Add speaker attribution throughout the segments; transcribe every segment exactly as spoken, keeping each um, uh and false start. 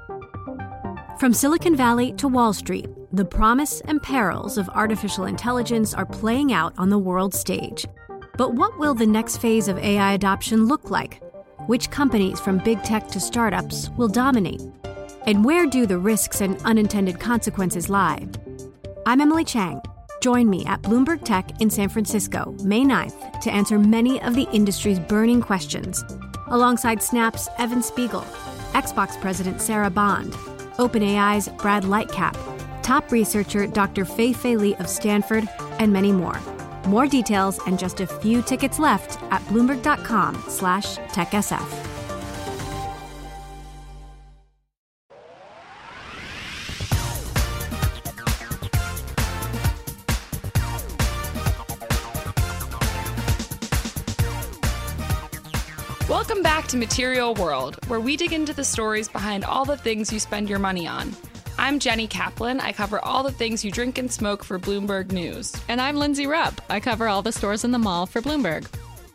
Speaker 1: From Silicon Valley to Wall Street, the promise and perils of artificial intelligence are playing out on the world stage. But what will the next phase of A I adoption look like? Which companies, from big tech to startups, will dominate? And where do the risks and unintended consequences lie? I'm Emily Chang. Join me at Bloomberg Tech in San Francisco, May ninth, to answer many of the industry's burning questions, alongside Snap's Evan Spiegel, Xbox President Sarah Bond, OpenAI's Brad Lightcap, top researcher Doctor Fei-Fei Li of Stanford, and many more. More details and just a few tickets left at Bloomberg.com slash TechSF.
Speaker 2: Welcome back to Material World, where we dig into the stories behind all the things you spend your money on. I'm Jenny Kaplan. I cover all the things you drink and smoke for Bloomberg News.
Speaker 3: And I'm Lindsay Rupp. I cover all the stores in the mall for Bloomberg.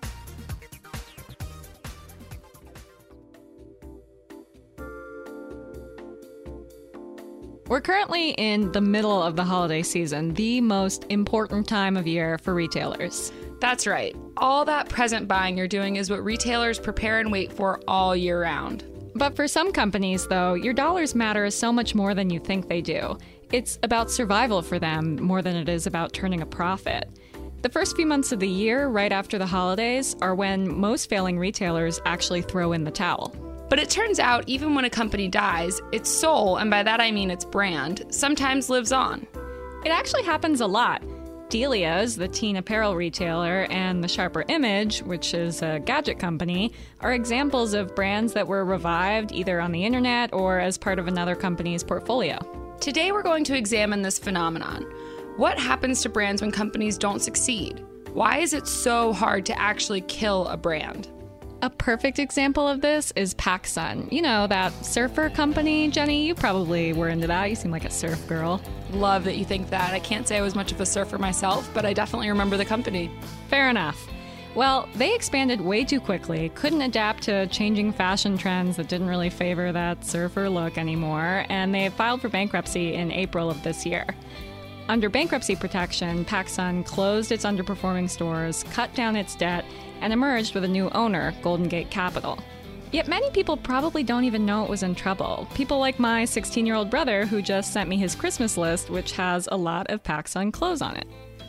Speaker 3: We're currently in the middle of the holiday season, the most important time of year for retailers.
Speaker 2: That's right. All that present buying you're doing is what retailers prepare and wait for all year round.
Speaker 3: But for some companies, though, your dollars matter so much more than you think they do. It's about survival for them more than it is about turning a profit. The first few months of the year, right after the holidays, are when most failing retailers actually throw in the towel.
Speaker 2: But it turns out even when a company dies, its soul, and by that I mean its brand, sometimes lives on.
Speaker 3: It actually happens a lot. Delia's, the teen apparel retailer, and the Sharper Image, which is a gadget company, are examples of brands that were revived either on the internet or as part of another company's portfolio.
Speaker 2: Today we're going to examine this phenomenon. What happens to brands when companies don't succeed? Why is it so hard to actually kill a brand?
Speaker 3: A perfect example of this is PacSun. You know, that surfer company, Jenny? You probably were into that. You seem like a surf girl.
Speaker 2: Love that you think that. I can't say I was much of a surfer myself, but I definitely remember the company.
Speaker 3: Fair enough. Well, they expanded way too quickly, couldn't adapt to changing fashion trends that didn't really favor that surfer look anymore, and they filed for bankruptcy in April of this year. Under bankruptcy protection, PacSun closed its underperforming stores, cut down its debt, and emerged with a new owner, Golden Gate Capital. Yet many people probably don't even know it was in trouble. People like my sixteen-year-old brother who just sent me his Christmas list, which has a lot of PacSun clothes on it.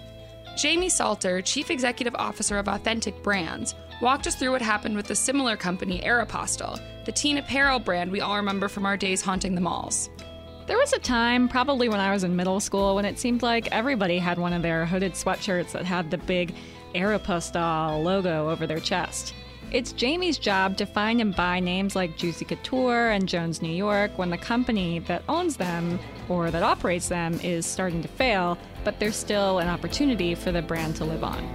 Speaker 2: Jamie Salter, Chief Executive Officer of Authentic Brands, walked us through what happened with the similar company Aeropostale, the teen apparel brand we all remember from our days haunting the malls.
Speaker 3: There was a time, probably when I was in middle school, when it seemed like everybody had one of their hooded sweatshirts that had the big Aeropostale logo over their chest. It's Jamie's job to find and buy names like Juicy Couture and Jones New York when the company that owns them or that operates them is starting to fail, but there's still an opportunity for the brand to live on.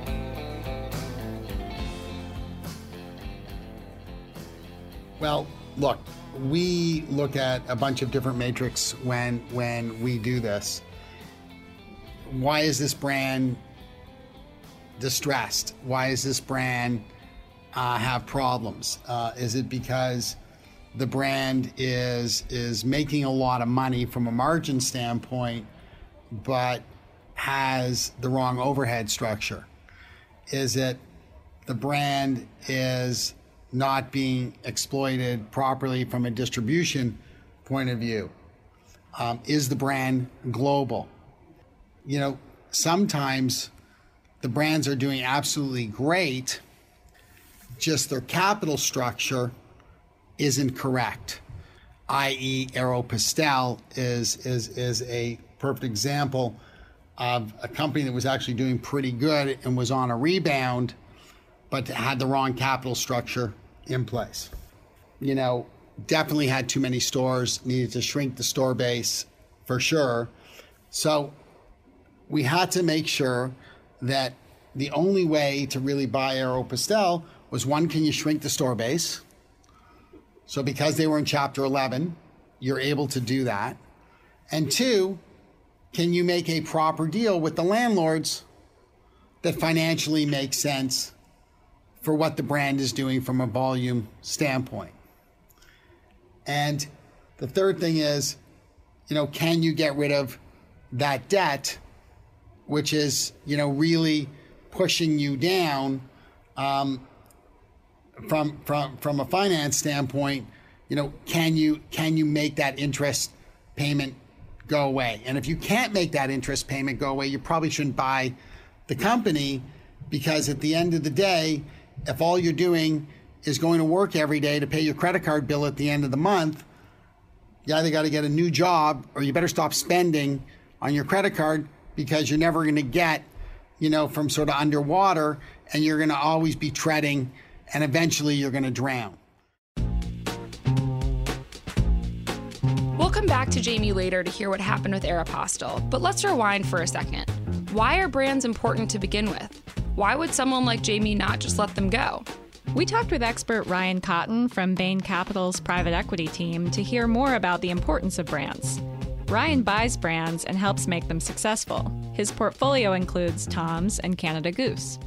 Speaker 4: Well, look, we look at a bunch of different metrics when when we do this. Why is this brand distressed? Why is this brand uh, have problems? Uh, is it because the brand is is making a lot of money from a margin standpoint, but has the wrong overhead structure? Is it the brand is not being exploited properly from a distribution point of view? Um, is the brand global? You know, sometimes the brands are doing absolutely great, just their capital structure isn't correct. that is, Aeropostale is, is, is a perfect example of a company that was actually doing pretty good and was on a rebound, but had the wrong capital structure in place. You know, definitely had too many stores, needed to shrink the store base for sure. So we had to make sure that the only way to really buy Aeropostale was, one, can you shrink the store base? So because they were in Chapter eleven, you're able to do that. And two, can you make a proper deal with the landlords that financially makes sense for what the brand is doing from a volume standpoint? And The third thing is, you know, can you get rid of that debt, which is, you know, really pushing you down um, from from from a finance standpoint? You know, can you can you make that interest payment go away? And if you can't make that interest payment go away, you probably shouldn't buy the company, because at the end of the day, if all you're doing is going to work every day to pay your credit card bill at the end of the month, you either got to get a new job or you better stop spending on your credit card, because you're never going to get, you know, from sort of underwater, and you're going to always be treading, and eventually you're going to drown.
Speaker 2: We'll come back to Jamie later to hear what happened with Aeropostale, but let's rewind for a second. Why are brands important to begin with? Why would someone like Jamie not just let them go?
Speaker 3: We talked with expert Ryan Cotton from Bain Capital's private equity team to hear more about the importance of brands. Ryan buys brands and helps make them successful. His portfolio includes Tom's and Canada Goose.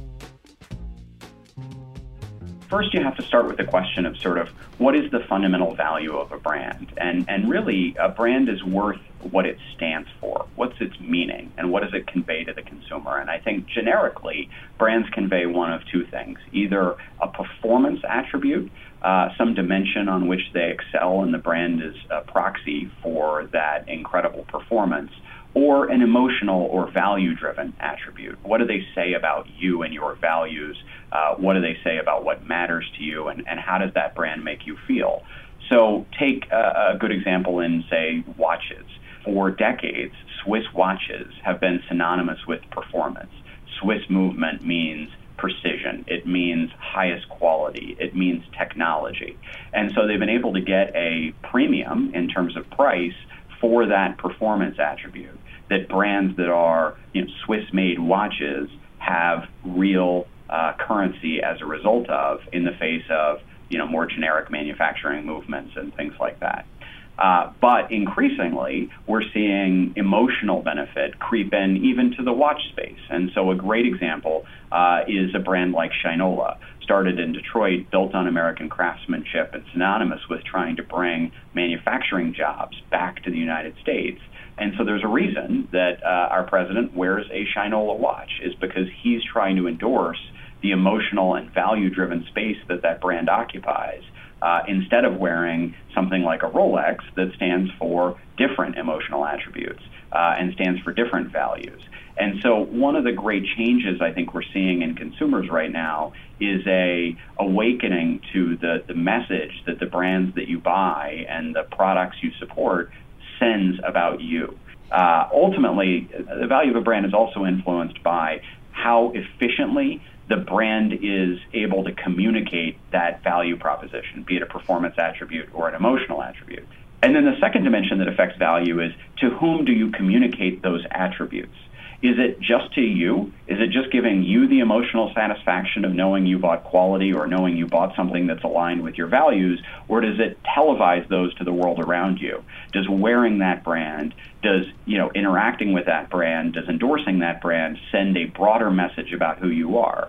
Speaker 5: First, you have to start with the question of sort of what is the fundamental value of a brand? And, and really, a brand is worth what it stands for. What's its meaning? And what does it convey to the consumer? And I think generically, brands convey one of two things: either a performance attribute, uh, some dimension on which they excel, and the brand is a proxy for that incredible performance, or an emotional or value-driven attribute. What do they say about you and your values? Uh, what do they say about what matters to you, and, and how does that brand make you feel? So take a, a good example in, say, watches. For decades, Swiss watches have been synonymous with performance. Swiss movement means precision. It means highest quality. It means technology. And so they've been able to get a premium in terms of price for that performance attribute, that brands that are, you know, Swiss-made watches have real uh, currency as a result of, in the face of, you know, more generic manufacturing movements and things like that. Uh, but increasingly, we're seeing emotional benefit creep in even to the watch space. And so a great example uh, is a brand like Shinola, started in Detroit, built on American craftsmanship, and synonymous with trying to bring manufacturing jobs back to the United States. And so there's a reason that uh, our president wears a Shinola watch, is because he's trying to endorse the emotional and value-driven space that that brand occupies, Uh, instead of wearing something like a Rolex that stands for different emotional attributes uh, and stands for different values. And so one of the great changes I think we're seeing in consumers right now is a awakening to the, the message that the brands that you buy and the products you support sends about you. Uh, ultimately, the value of a brand is also influenced by how efficiently the brand is able to communicate that value proposition, be it a performance attribute or an emotional attribute. And then the second dimension that affects value is, to whom do you communicate those attributes? Is it just to you? Is it just giving you the emotional satisfaction of knowing you bought quality or knowing you bought something that's aligned with your values? Or does it televise those to the world around you? Does wearing that brand, does, you know, interacting with that brand, does endorsing that brand send a broader message about who you are?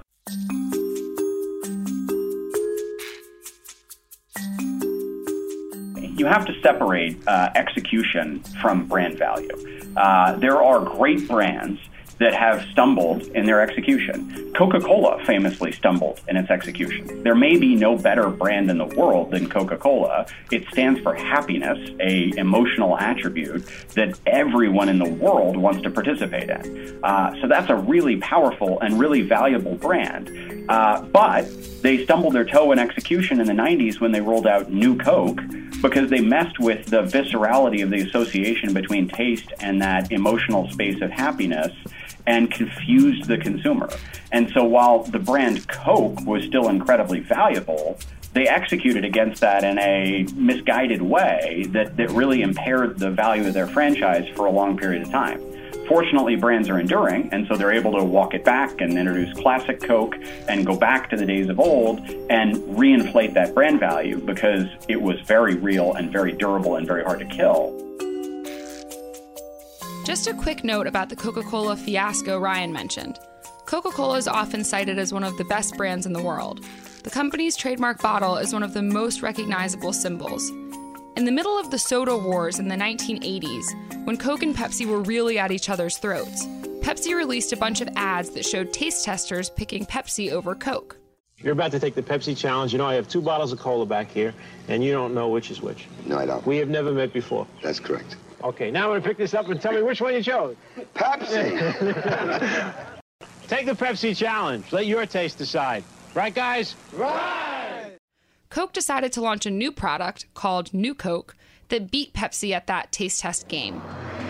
Speaker 5: You have to separate uh, execution from brand value. Uh, there are great brands that have stumbled in their execution. Coca-Cola famously stumbled in its execution. There may be no better brand in the world than Coca-Cola. It stands for happiness, a emotional attribute that everyone in the world wants to participate in. Uh, so that's a really powerful and really valuable brand. Uh, but they stumbled their toe in execution in the nineties when they rolled out New Coke, because they messed with the viscerality of the association between taste and that emotional space of happiness and confused the consumer. And so while the brand Coke was still incredibly valuable, they executed against that in a misguided way that, that really impaired the value of their franchise for a long period of time. Fortunately, brands are enduring, and so they're able to walk it back and introduce classic Coke and go back to the days of old and reinflate that brand value, because it was very real and very durable and very hard to kill.
Speaker 2: Just a quick note about the Coca-Cola fiasco Ryan mentioned. Coca-Cola is often cited as one of the best brands in the world. The company's trademark bottle is one of the most recognizable symbols. In the middle of the soda wars in the nineteen eighties, when Coke and Pepsi were really at each other's throats, Pepsi released a bunch of ads that showed taste testers picking Pepsi over Coke.
Speaker 6: You're about to take the Pepsi challenge. You know, I have two bottles of cola back here, and you don't know which is which.
Speaker 7: No, I don't.
Speaker 6: We have never met before.
Speaker 7: That's correct.
Speaker 6: Okay, now I'm going to pick this up and tell me which one you chose.
Speaker 7: Pepsi!
Speaker 6: Take the Pepsi challenge. Let your taste decide. Right, guys?
Speaker 7: Right!
Speaker 2: Coke decided to launch a new product called New Coke that beat Pepsi at that taste test game.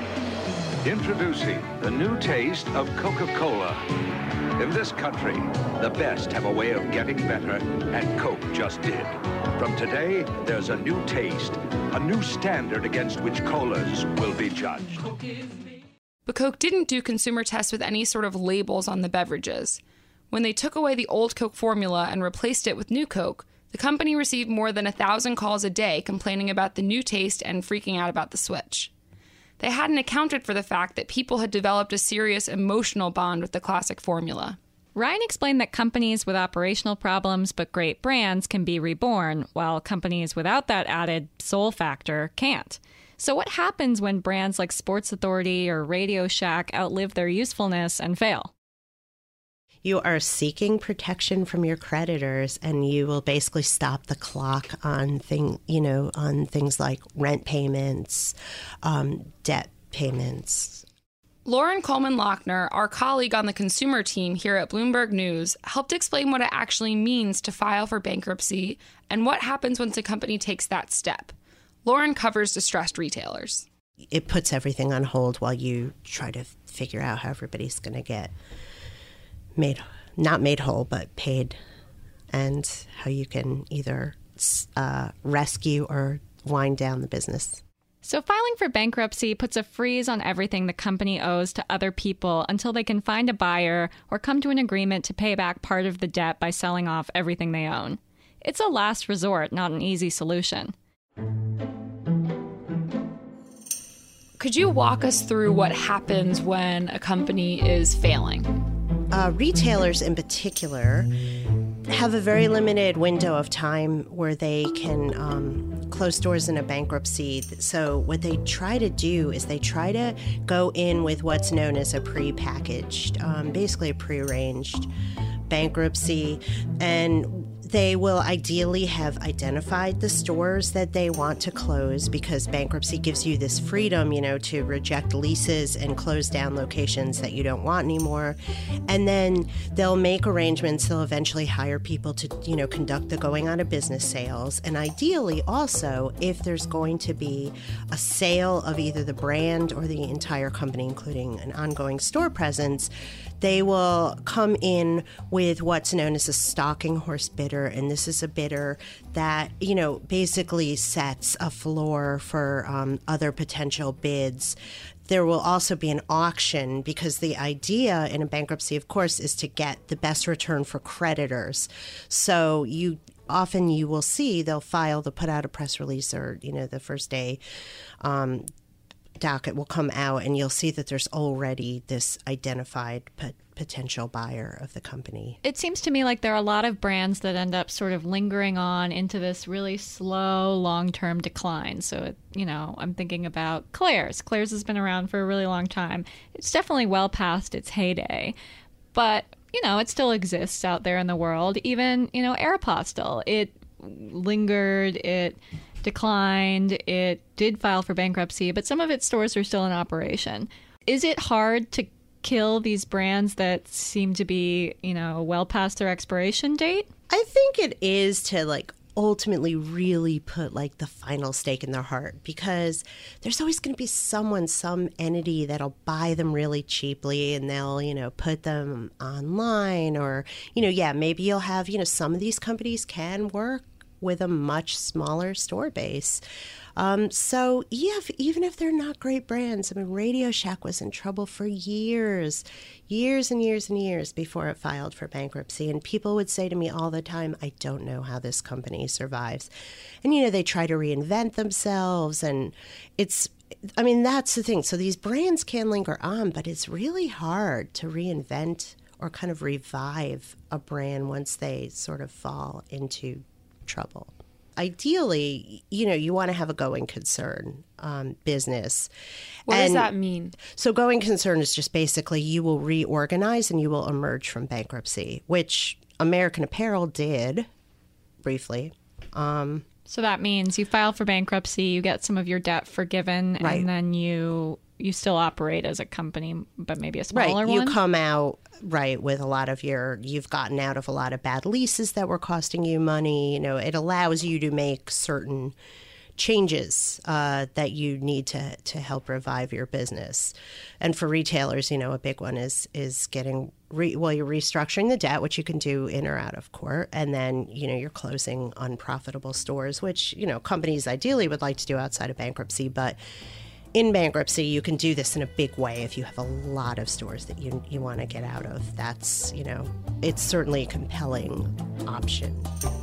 Speaker 8: Introducing the new taste of Coca-Cola. In this country, the best have a way of getting better, and Coke just did. From today, there's a new taste, a new standard against which colas will be judged.
Speaker 2: But Coke didn't do consumer tests with any sort of labels on the beverages. When they took away the old Coke formula and replaced it with New Coke, the company received more than a thousand calls a day complaining about the new taste and freaking out about the switch. They hadn't accounted for the fact that people had developed a serious emotional bond with the classic formula.
Speaker 3: Ryan explained that companies with operational problems but great brands can be reborn, while companies without that added soul factor can't. So what happens when brands like Sports Authority or Radio Shack outlive their usefulness and fail?
Speaker 9: You are seeking protection from your creditors, and you will basically stop the clock on thing, you know, on things like rent payments, um, debt payments.
Speaker 2: Lauren Coleman-Lochner, our colleague on the consumer team here at Bloomberg News, helped explain what it actually means to file for bankruptcy and what happens once a company takes that step. Lauren covers distressed retailers.
Speaker 9: It puts everything on hold while you try to figure out how everybody's going to get made, not made whole, but paid, and how you can either uh, rescue or wind down the business.
Speaker 3: So filing for bankruptcy puts a freeze on everything the company owes to other people until they can find a buyer or come to an agreement to pay back part of the debt by selling off everything they own. It's a last resort, not an easy solution.
Speaker 2: Could you walk us through what happens when a company is failing?
Speaker 9: Uh, retailers in particular have a very limited window of time where they can um, close doors in a bankruptcy. So what they try to do is they try to go in with what's known as a pre-packaged, um, basically a prearranged bankruptcy, and they will ideally have identified the stores that they want to close, because bankruptcy gives you this freedom, you know, to reject leases and close down locations that you don't want anymore. And then they'll make arrangements. They'll eventually hire people to, you know, conduct the going out of business sales. And ideally also, if there's going to be a sale of either the brand or the entire company, including an ongoing store presence, they will come in with what's known as a stalking horse bidder. And this is a bidder that, you know, basically sets a floor for um, other potential bids. There will also be an auction, because the idea in a bankruptcy, of course, is to get the best return for creditors. So you often you will see they'll file, they'll put out a press release, or, you know, the first day um, docket will come out, and you'll see that there's already this identified pot- potential buyer of the company.
Speaker 3: It seems to me like there are a lot of brands that end up sort of lingering on into this really slow, long-term decline. So, it, you know, I'm thinking about Claire's. Claire's has been around for a really long time. It's definitely well past its heyday. But, you know, it still exists out there in the world. Even, you know, Aeropostale, it lingered, it declined, it did file for bankruptcy, but some of its stores are still in operation. Is it hard to kill these brands that seem to be, you know, well past their expiration date?
Speaker 9: I think it is to, like, ultimately really put, like, the final stake in their heart, because there's always going to be someone, some entity that'll buy them really cheaply, and they'll, you know, put them online, or, you know, yeah, maybe you'll have, you know, some of these companies can work with a much smaller store base. Um, so, yeah, if, even if they're not great brands, I mean, Radio Shack was in trouble for years, years and years and years before it filed for bankruptcy. And people would say to me all the time, I don't know how this company survives. And, you know, they try to reinvent themselves, and it's, I mean, that's the thing. So these brands can linger on, but it's really hard to reinvent or kind of revive a brand once they sort of fall into trouble. ideally, you know, you want to have a going concern um, business.
Speaker 2: What
Speaker 9: and
Speaker 2: does that mean?
Speaker 9: So going concern is just basically you will reorganize and you will emerge from bankruptcy, which American Apparel did briefly. Um,
Speaker 3: so that means you file for bankruptcy, you get some of your debt forgiven,
Speaker 9: right.
Speaker 3: and then you you still operate as a company, but maybe a smaller
Speaker 9: right.
Speaker 3: one?
Speaker 9: You come out, right, with a lot of your, you've gotten out of a lot of bad leases that were costing you money. You know, it allows you to make certain changes uh, that you need to to help revive your business. And for retailers, you know, a big one is is getting re, well, you're restructuring the debt, which you can do in or out of court, and then you know you're closing unprofitable stores, which you know companies ideally would like to do outside of bankruptcy, but in bankruptcy, you can do this in a big way if you have a lot of stores that you you want to get out of. That's you know, it's certainly a compelling option.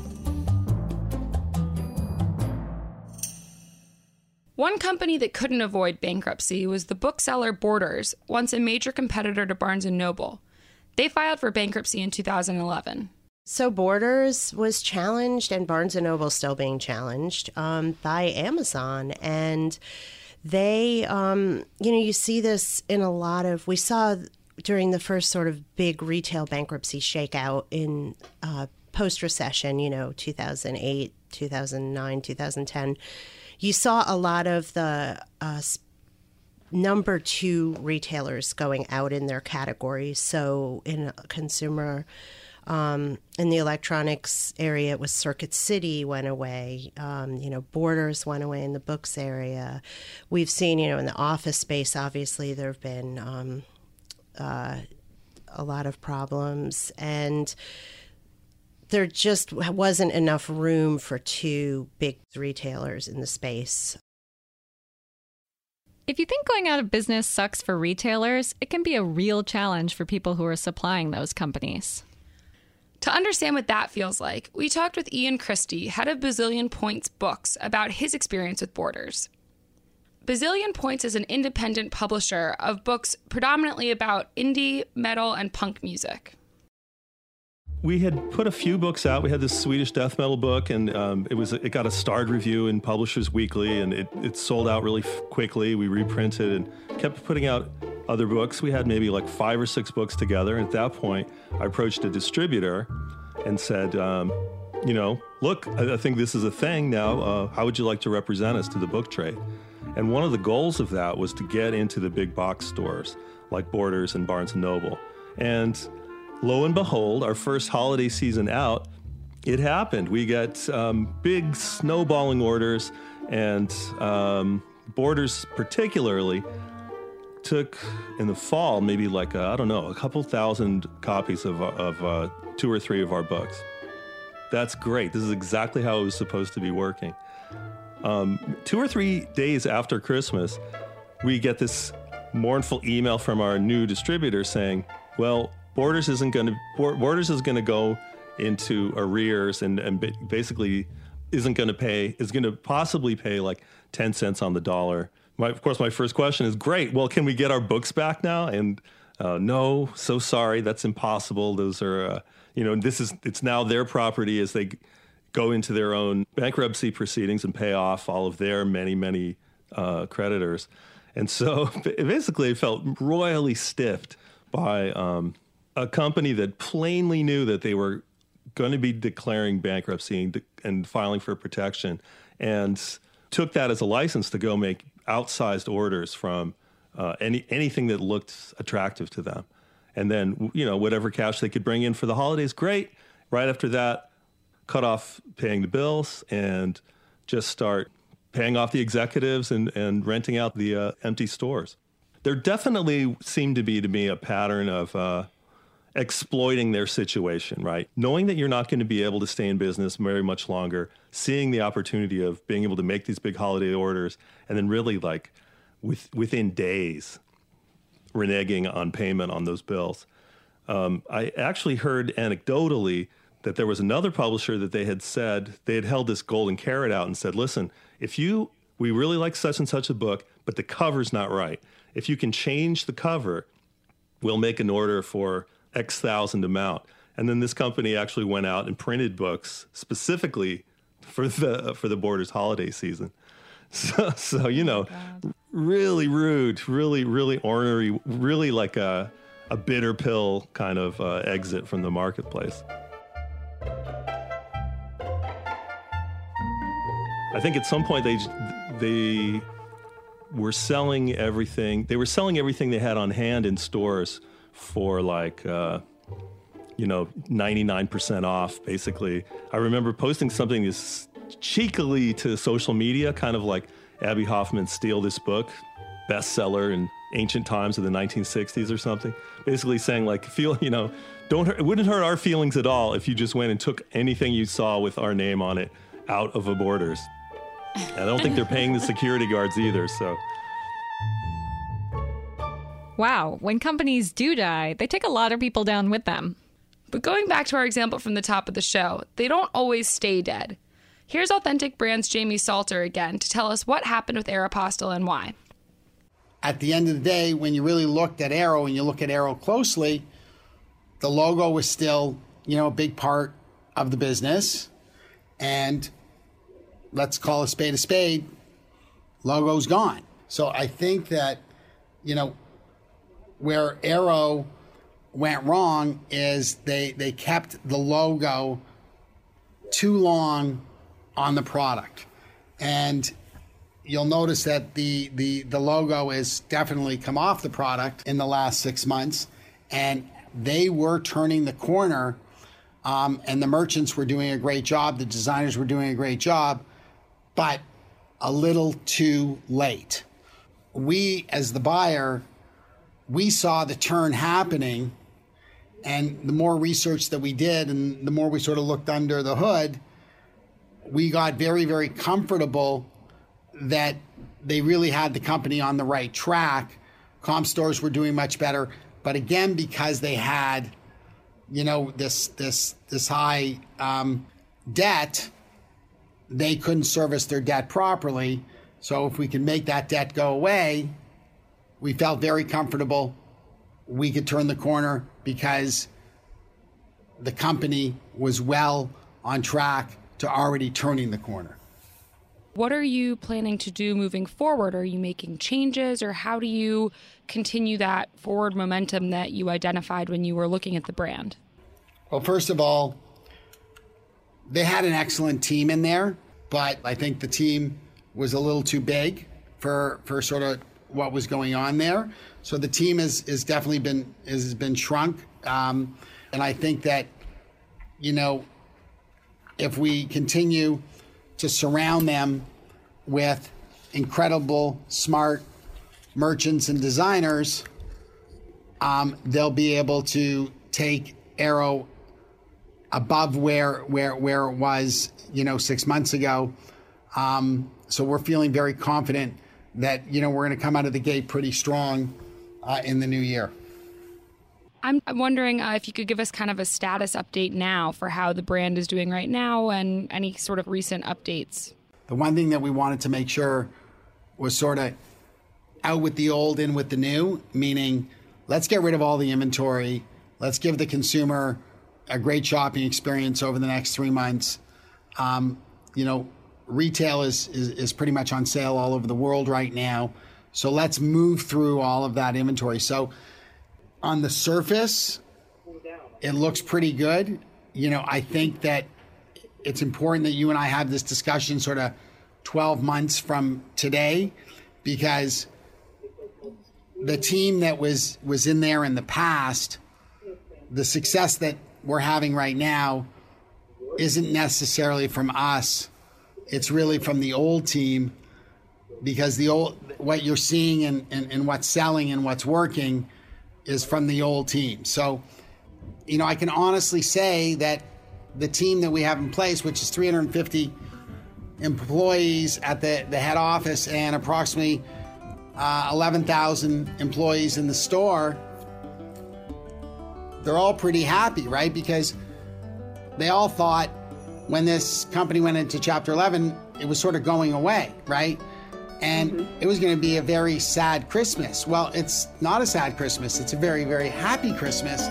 Speaker 2: One company that couldn't avoid bankruptcy was the bookseller Borders, once a major competitor to Barnes and Noble. They filed for bankruptcy in two thousand eleven.
Speaker 9: So Borders was challenged, and Barnes and Noble still being challenged um, by Amazon. And they, um, you know, you see this in a lot of, we saw during the first sort of big retail bankruptcy shakeout in uh, post-recession, you know, two thousand eight, two thousand nine, two thousand ten. You saw a lot of the uh, number two retailers going out in their categories. So in consumer, um, in the electronics area, it was Circuit City went away. Um, you know, Borders went away in the books area. We've seen, you know, in the office space, obviously there have been um, uh, a lot of problems. And there just wasn't enough room for two big retailers in the space.
Speaker 3: If you think going out of business sucks for retailers, it can be a real challenge for people who are supplying those companies.
Speaker 2: To understand what that feels like, we talked with Ian Christie, head of Bazillion Points Books, about his experience with Borders. Bazillion Points is an independent publisher of books predominantly about indie, metal, and punk music.
Speaker 10: We had put a few books out. We had this Swedish death metal book, and um, it was it got a starred review in Publishers Weekly, and it, it sold out really f- quickly. We reprinted and kept putting out other books. We had maybe like five or six books together. And at that point, I approached a distributor and said, um, you know, look, I, I think this is a thing now. Uh, how would you like to represent us to the book trade? And one of the goals of that was to get into the big box stores like Borders and Barnes and Noble. And lo and behold, our first holiday season out, it happened. We got um, big snowballing orders, and um, Borders particularly took in the fall maybe like, a, I don't know, a couple thousand copies of, of uh, two or three of our books. That's great. This is exactly how it was supposed to be working. Um, two or three days after Christmas, we get this mournful email from our new distributor saying, well, Borders isn't going to Borders is going to go into arrears and, and basically isn't going to pay is going to possibly pay like ten cents on the dollar. My, of course, my first question is, great. Well, can we get our books back now? And uh, no, so sorry, that's impossible. Those are uh, you know this is it's now their property as they go into their own bankruptcy proceedings and pay off all of their many many uh, creditors. And so basically, I felt royally stiffed by Um, a company that plainly knew that they were going to be declaring bankruptcy and, de- and filing for protection, and took that as a license to go make outsized orders from uh, any anything that looked attractive to them. And then, you know, whatever cash they could bring in for the holidays, great. Right after that, cut off paying the bills and just start paying off the executives and, and renting out the uh, empty stores. There definitely seemed to be, to me, a pattern of uh, exploiting their situation, right? Knowing that you're not going to be able to stay in business very much longer, seeing the opportunity of being able to make these big holiday orders, and then really like with, within days, reneging on payment on those bills. Um, I actually heard anecdotally that there was another publisher that they had said, they had held this golden carrot out and said, listen, if you, we really like such and such a book, but the cover's not right. If you can change the cover, we'll make an order for X thousand amount. And then this company actually went out and printed books specifically for the for the Borders holiday season. So, so you know, oh really rude, really, really ornery, really like a, a bitter pill kind of uh, exit from the marketplace. I think at some point they they were selling everything. They were selling everything they had on hand in stores for like, uh, you know, ninety-nine percent off, basically. I remember posting something this cheekily to social media, kind of like Abby Hoffman's Steal This Book, bestseller in ancient times of the nineteen sixties or something. Basically saying like, feel, you know, don't hurt, it wouldn't hurt our feelings at all if you just went and took anything you saw with our name on it out of a Borders. And I don't think they're paying the security guards either, so.
Speaker 3: Wow, when companies do die, they take a lot of people down with them.
Speaker 2: But going back to our example from the top of the show, they don't always stay dead. Here's Authentic Brands Jamie Salter again to tell us what happened with Aeropostale and why.
Speaker 4: At the end of the day, when you really looked at Aero and you look at Aero closely, the logo was still, you know, a big part of the business. And let's call a spade a spade, logo's gone. So I think that, you know, where Aero went wrong is they they kept the logo too long on the product. And you'll notice that the, the, the logo has definitely come off the product in the last six months. And they were turning the corner, um, and the merchants were doing a great job. The designers were doing a great job, but a little too late. We, as the buyer, we saw the turn happening, and the more research that we did and the more we sort of looked under the hood, we got very, very comfortable that they really had the company on the right track. Comp stores were doing much better, but again, because they had, you know, this this this high um, debt, they couldn't service their debt properly. So if we could make that debt go away, we felt very comfortable we could turn the corner because the company was well on track to already turning the corner.
Speaker 2: What are you planning to do moving forward? Are you making changes, or how do you continue that forward momentum that you identified when you were looking at the brand?
Speaker 4: Well, first of all, they had an excellent team in there, but I think the team was a little too big for for sort of what was going on there. So the team has is definitely been has been shrunk, um, and I think that, you know, if we continue to surround them with incredible, smart merchants and designers, um, they'll be able to take Aero above where where where it was, you know, six months ago. Um, so we're feeling very confident that, you know, we're going to come out of the gate pretty strong uh, in the new year.
Speaker 2: I'm wondering uh, if you could give us kind of a status update now for how the brand is doing right now and any sort of recent updates.
Speaker 4: The one thing that we wanted to make sure was sort of out with the old, in with the new, meaning let's get rid of all the inventory. Let's give the consumer a great shopping experience over the next three months. Um, you know, retail is, is, is pretty much on sale all over the world right now. So let's move through all of that inventory. So on the surface, it looks pretty good. You know, I think that it's important that you and I have this discussion sort of twelve months from today, because the team that was, was in there in the past, the success that we're having right now isn't necessarily from us. It's really from the old team, because the old, what you're seeing and, and, and what's selling and what's working is from the old team. So, you know, I can honestly say that the team that we have in place, which is three hundred fifty employees at the, the head office and approximately uh, eleven thousand employees in the store, they're all pretty happy, right? Because they all thought when this company went into Chapter eleven, it was sort of going away, right? And mm-hmm. it was going to be a very sad Christmas. Well, it's not a sad Christmas. It's a very, very happy Christmas.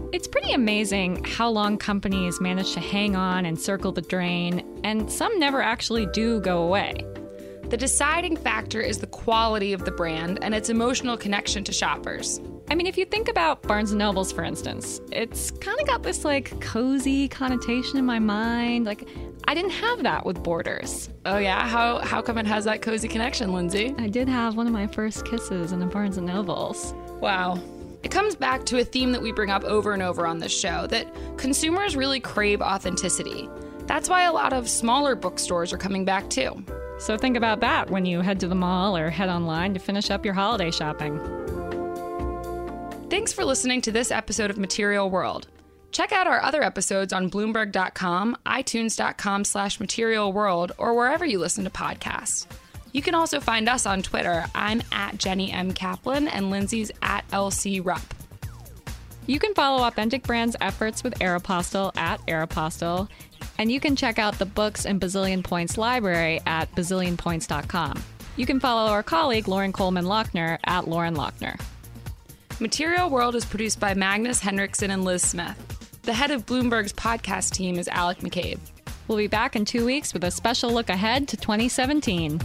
Speaker 3: It's pretty amazing how long companies manage to hang on and circle the drain, and some never actually do go away.
Speaker 2: The deciding factor is the quality of the brand and its emotional connection to shoppers.
Speaker 3: I mean, if you think about Barnes and Nobles, for instance, it's kind of got this, like, cozy connotation in my mind. Like, I didn't have that with Borders.
Speaker 2: Oh, yeah? How how come it has that cozy connection, Lindsay?
Speaker 3: I did have one of my first kisses in a Barnes and Nobles.
Speaker 2: Wow. It comes back to a theme that we bring up over and over on this show, that consumers really crave authenticity. That's why a lot of smaller bookstores are coming back, too.
Speaker 3: So think about that when you head to the mall or head online to finish up your holiday shopping.
Speaker 2: Thanks for listening to this episode of Material World. Check out our other episodes on Bloomberg dot com, iTunes dot com slash Material World, or wherever you listen to podcasts. You can also find us on Twitter. I'm at Jenny M. Kaplan and Lindsay's at L C Rupp.
Speaker 3: You can follow Authentic Brands' efforts with Aeropostale at Aeropostale, and you can check out the Books and Bazillion Points library at bazillion points dot com. You can follow our colleague Lauren Coleman Lochner at Lauren Lochner.
Speaker 2: Material World is produced by Magnus Henriksen and Liz Smith. The head of Bloomberg's podcast team is Alec McCabe.
Speaker 3: We'll be back in two weeks with a special look ahead to twenty seventeen.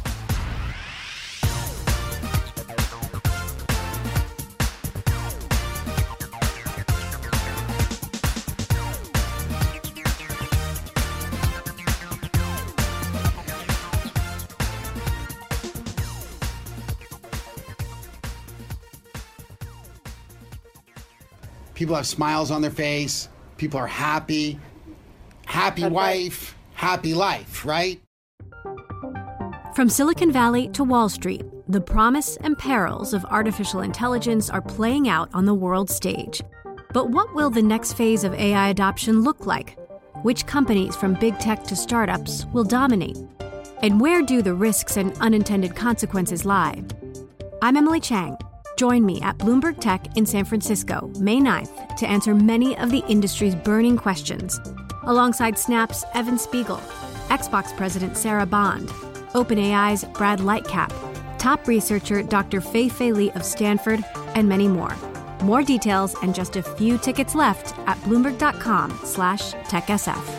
Speaker 4: People have smiles on their face. People are happy. Happy That's wife, right. Happy life, right?
Speaker 1: From Silicon Valley to Wall Street, the promise and perils of artificial intelligence are playing out on the world stage. But what will the next phase of A I adoption look like? Which companies from big tech to startups will dominate? And where do the risks and unintended consequences lie? I'm Emily Chang. Join me at Bloomberg Tech in San Francisco, May ninth, to answer many of the industry's burning questions, alongside Snap's Evan Spiegel, Xbox President Sarah Bond, OpenAI's Brad Lightcap, top researcher Doctor Fei-Fei Li of Stanford, and many more. More details and just a few tickets left at bloomberg dot com slash tech S F.